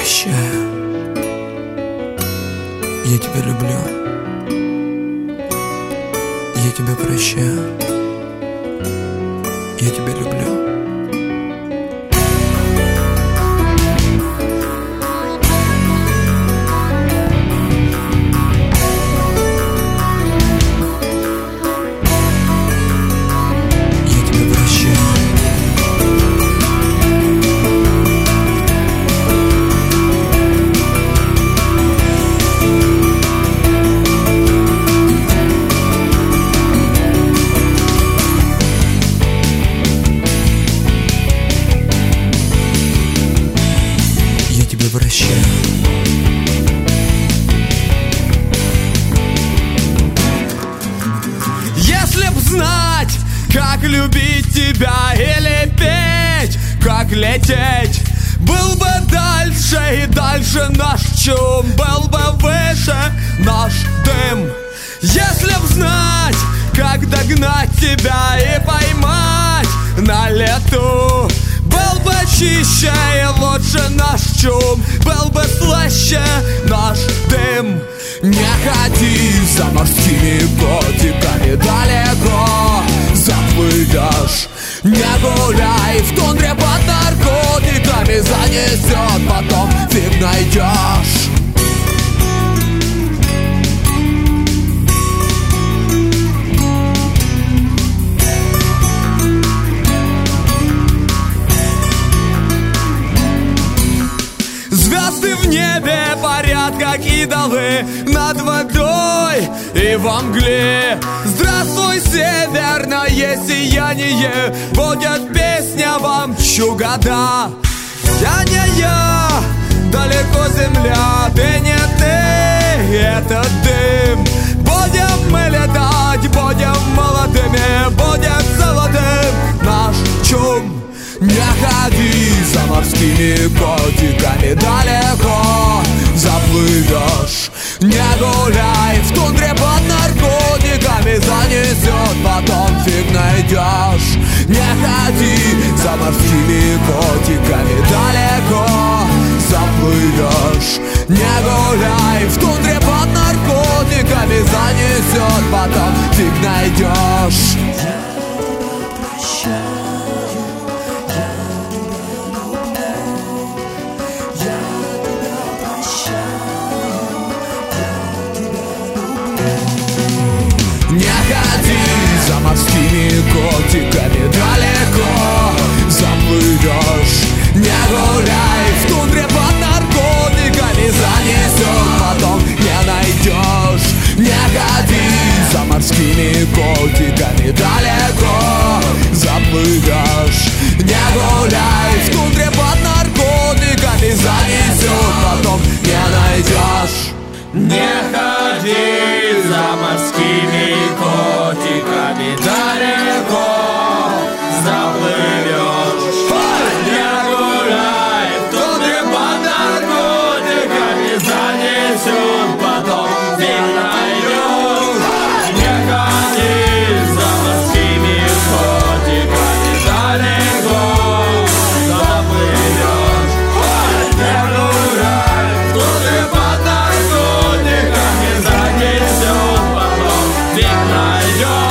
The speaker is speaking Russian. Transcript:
прощаю. Я тебя люблю. Я тебя прощаю. Я тебя люблю. Прощаю. Если б знать, как любить тебя или петь, как лететь, был бы дальше и дальше наш чум, был бы выше наш дым. Если б знать, как догнать тебя и поймать на лету, был бы чище и лучше наш чум, был бы слаще наш дым. Не ходи за морскими котиками далеко, заплывешь. Не гуляй в тундре под наркотиками, занесет, потом фиг найдешь. Звезды в небе парят, как идолы, над водой и во мгле. Здравствуй, северное сияние, будет песня вам чугода. Я не я, далеко земля, ты не ты, это дым. Будем мы летать, будем молодыми, будет золотым наш чум. Не ходи за морскими котиками далеко, заплывешь. Не гуляй в тундре под наркотиками, занесет, потом фиг найдешь. Не ходи за морскими котиками далеко, заплывешь. Не гуляй в тундре под наркотиками, занесет, потом фиг найдешь. Не ходи за морскими котиками далеко, заплывешь. Не гуляй в тундре под наркотиками, занесет, потом не найдешь. Не ходи за морскими котиками далеко, заплывешь. Не гуляй в тундре под наркотиками, занесет, потом не найдешь. Не ходи за морскими котиками далеко, заплывешь. Не гуляй в тундре под наркотиками, занесет, потом фиг найдешь. Не ходи за морскими котиками далеко, заплывешь. Не гуляй в тундре под наркотиками, занесет, потом фиг найдешь.